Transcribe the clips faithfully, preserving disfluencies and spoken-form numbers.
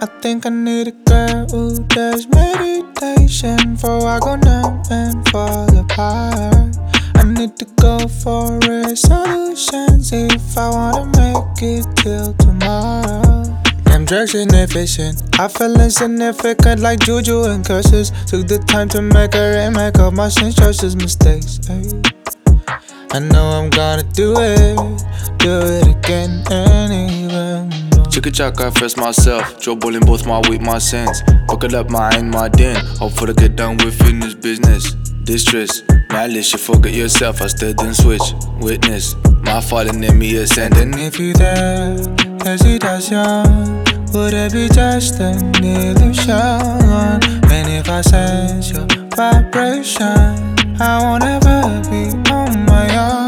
I think I need a girl who does meditation before I go numb and fall apart. I need to go for resolutions if I wanna make it till tomorrow. Damn drugs inefficient, I feel insignificant like juju and curses. Took the time to make a remake of my sins, choices, mistakes, ay. I know I'm gonna do it, do it again and even more. Chicka chak, I first myself. Joe bowling both my week, my sins. Buckle up my in my den. Hopefully get done with in this business. Distress, malice, you forget yourself. I still didn't switch. Witness, my falling in me ascending. And if you there, hesitation, would it be just an illusion? And if I sense your vibration, I won't ever be on my own.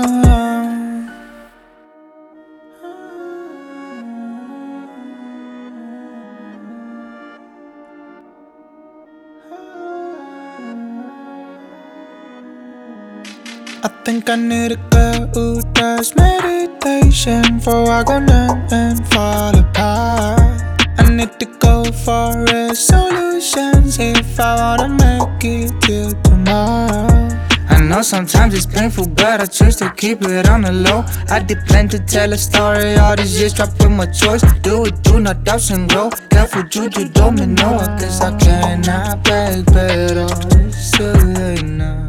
I think I need a girl who does meditation before I go numb and fall apart. I need to go for resolutions if I wanna make it till tomorrow. I know sometimes it's painful, but I choose to keep it on the low. I did plan to tell a story, all these years dropping my choice. Do it, do not doubt and grow. Careful, juju, domino. I guess I cannot beg better. It's too late now.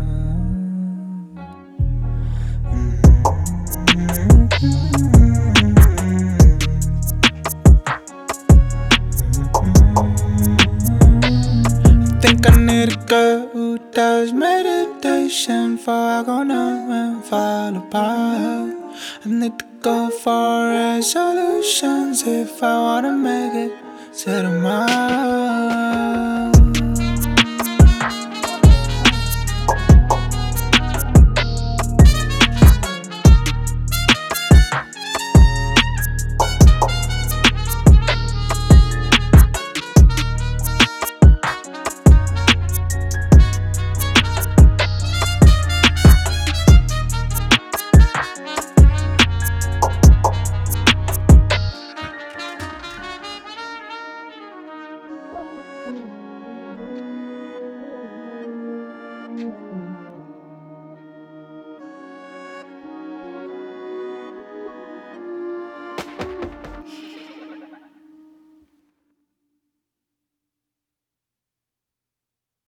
I think I need a girl who does meditation before I go numb and fall apart. I need to go for resolutions if I wanna make it to tomorrow.